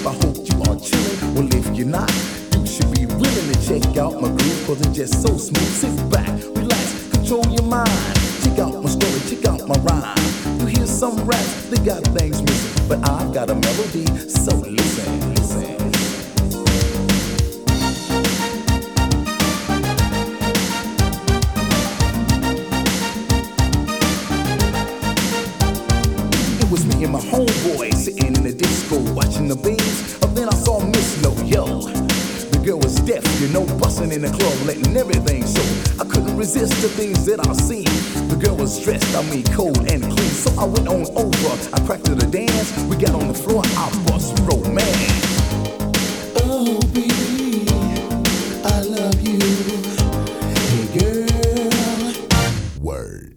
I hope you are chilling. Well, if you're not, you should be willing to check out my groove, cause it's just so smooth. Sit back, relax, control your mind. Check out my story, check out my rhyme. You hear some raps, they got things missing, but I've got a melody, so listen, listen. It was me and my homeboy sitting in the disco watching the beams. And then I saw Miss Yo. The girl was deaf, you know, busting in the club, letting everything show. I couldn't resist the things that I seen. The girl was dressed, I mean, cold and clean. So I went on over, I cracked her to dance. We got on the floor, I bust romance. Oh, baby, I love you. Hey, girl. Word.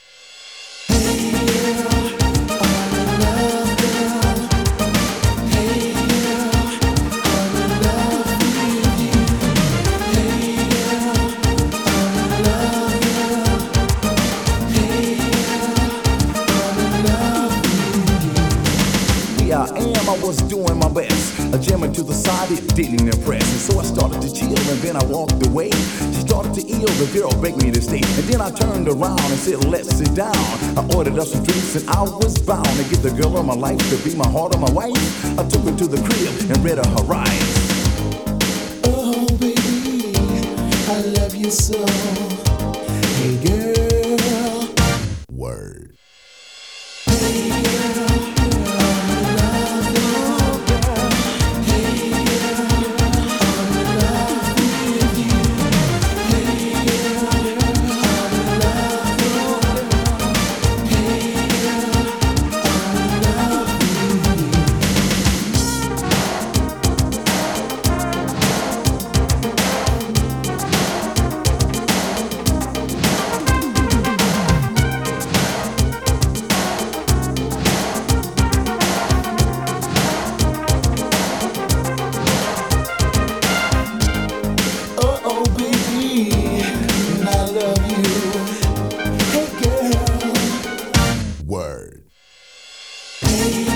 I was doing my best, jamming to the side, it didn't impress. And so I started to chill and then I walked away. She started to ill, the girl begged me to stay. And then I turned around and said, let's sit down. I ordered up some drinks and I was bound to get the girl of my life to be my heart of my wife. I took her to the crib and read her rights. Oh, baby, I love you so. Hey, girl. Word. Hey, girl. Word. Hey.